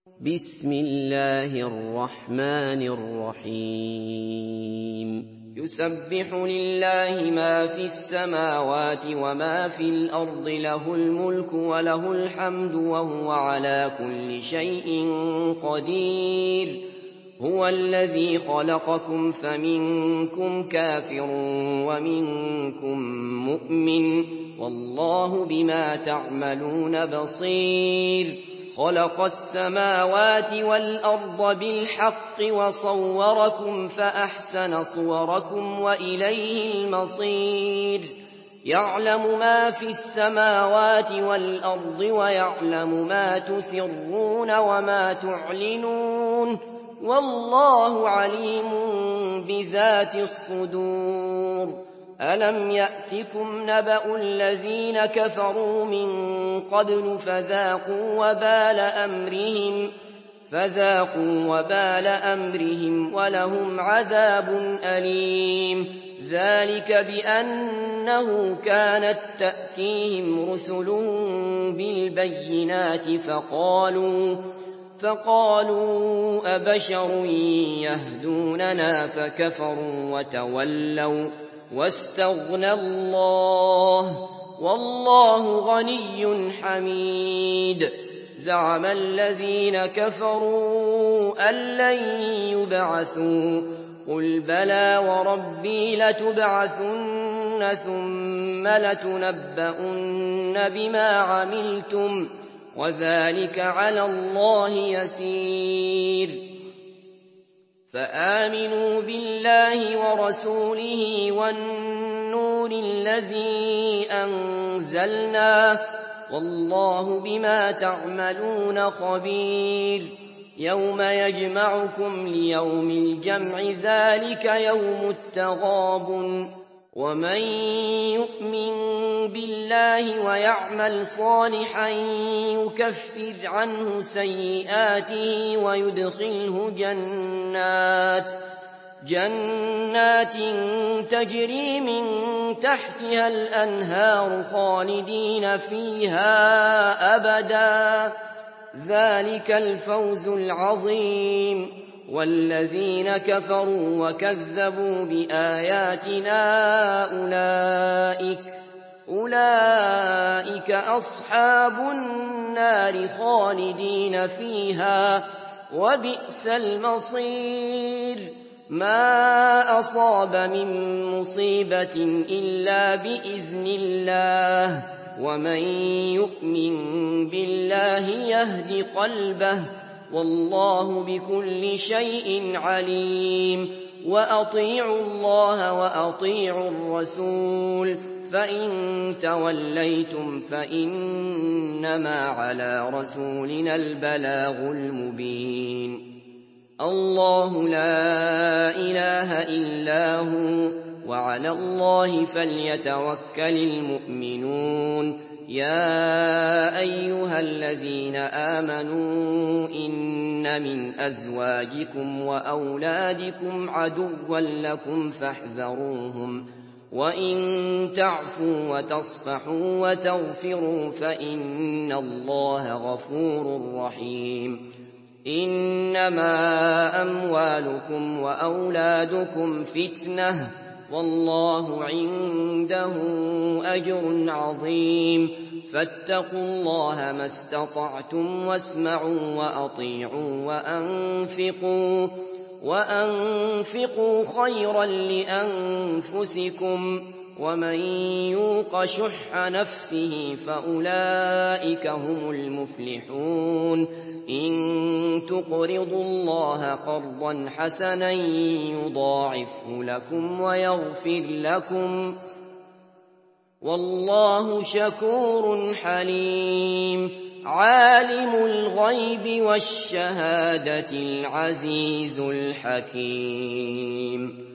بسم الله الرحمن الرحيم يسبح لله ما في السماوات وما في الأرض له الملك وله الحمد وهو على كل شيء قدير هو الذي خلقكم فمنكم كافر ومنكم مؤمن والله بما تعملون بصير خلق السماوات والأرض بالحق وصوركم فأحسن صوركم وإليه المصير يعلم ما في السماوات والأرض ويعلم ما تسرون وما تعلنون والله عليم بذات الصدور ألم يأتكم نبأ الذين كفروا من قبل فذاقوا وبال أمرهم ولهم عذاب أليم ذلك بأنه كانت تأتيهم رسلهم بالبينات فقالوا أبشر يهدوننا فكفروا وتولوا واستغنى الله والله غني حميد زعم الذين كفروا أن لن يبعثوا قل بلى وربي لتبعثن ثم لتنبؤن بما عملتم وذلك على الله يسير فآمنوا بالله ورسوله والنور الذي أنزلنا والله بما تعملون خبير يوم يجمعكم ليوم الجمع ذلك يوم التغابن ومن يؤمن بالله ويعمل صالحا يكفر عنه سيئاته ويدخله جنات تجري من تحتها الأنهار خالدين فيها أبدا ذلك الفوز العظيم والذين كفروا وكذبوا بآياتنا أولئك أصحاب النار خالدين فيها وبئس المصير ما أصاب من مصيبة إلا بإذن الله ومن يؤمن بالله يهد قلبه والله بكل شيء عليم وأطيعوا الله وأطيعوا الرسول فإن توليتم فإنما على رسولنا البلاغ المبين الله لا إله إلا هو وعلى الله فليتوكل المؤمنون يا أيها الذين آمنوا إن من أزواجكم وأولادكم عدوا لكم فاحذروهم وإن تعفوا وتصفحوا وتغفروا فإن الله غفور رحيم إنما أموالكم وأولادكم فتنة والله عنده أجر عظيم فاتقوا الله ما استطعتم واسمعوا وأطيعوا وأنفقوا خيرا لأنفسكم ومن يوق شح نفسه فأولئك هم المفلحون إن تقرضوا الله قرضا حسنا يضاعفه لكم ويغفر لكم والله شكور حليم عالم الغيب والشهادة العزيز الحكيم